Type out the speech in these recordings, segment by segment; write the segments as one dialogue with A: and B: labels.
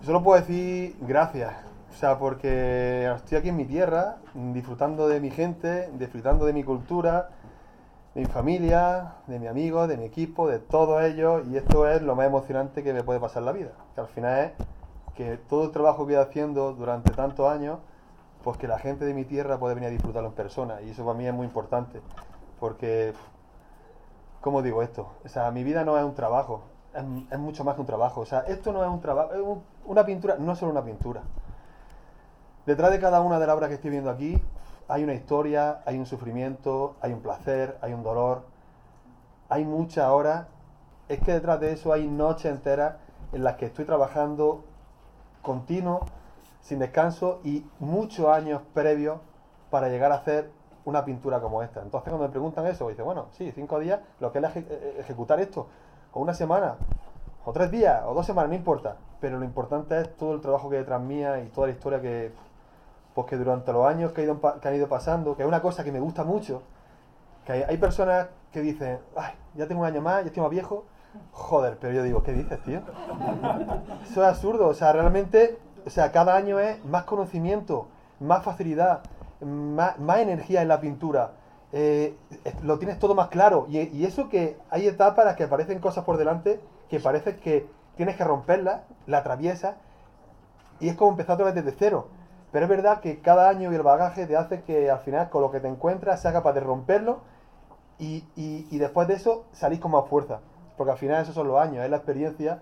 A: Solo puedo decir gracias. O sea, porque estoy aquí en mi tierra, disfrutando de mi gente, disfrutando de mi cultura, de mi familia, de mi amigo, de mi equipo, de todos ellos. Y esto es lo más emocionante que me puede pasar en la vida. Que al final es que todo el trabajo que he ido haciendo durante tantos años, pues que la gente de mi tierra puede venir a disfrutarlo en persona. Y eso para mí es muy importante. Porque, ¿cómo digo esto? O sea, mi vida no es un trabajo. Es mucho más que un trabajo. O sea, esto no es un trabajo. Una pintura no es solo una pintura. Detrás de cada una de las obras que estoy viendo aquí hay una historia, hay un sufrimiento, hay un placer, hay un dolor, hay muchas horas. Es que detrás de eso hay noches enteras en las que estoy trabajando continuo, sin descanso y muchos años previos para llegar a hacer una pintura como esta. Entonces cuando me preguntan eso, dice, bueno, sí, 5 días, lo que es ejecutar esto, o una semana, o 3 días, o 2 semanas, no importa. Pero lo importante es todo el trabajo que hay detrás mía y toda la historia que, pues que durante los años que han ido pasando, que es una cosa que me gusta mucho, que hay personas que dicen, ay, ya tengo un año más, ya estoy más viejo, joder, pero yo digo, ¿qué dices, tío? Eso es absurdo, o sea, realmente, o sea, cada año es más conocimiento, más facilidad, más energía en la pintura, lo tienes todo más claro, y eso que hay etapas en las que aparecen cosas por delante que parece que tienes que romperlas, la atraviesas, y es como empezar otra vez desde cero. Pero es verdad que cada año y el bagaje te hace que al final con lo que te encuentras seas capaz de romperlo y después de eso salís con más fuerza. Porque al final esos son los años, es la experiencia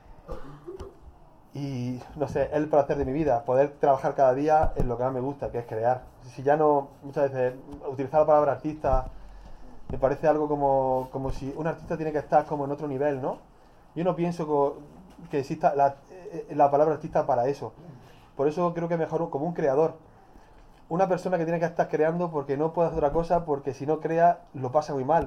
A: y no sé, es el placer de mi vida, poder trabajar cada día en lo que más me gusta, que es crear. Si ya no, muchas veces, utilizar la palabra artista me parece algo como si un artista tiene que estar como en otro nivel, ¿no? Yo no pienso que exista la palabra artista para eso. Por eso creo que es mejor como un creador. Una persona que tiene que estar creando porque no puede hacer otra cosa, porque si no crea lo pasa muy mal.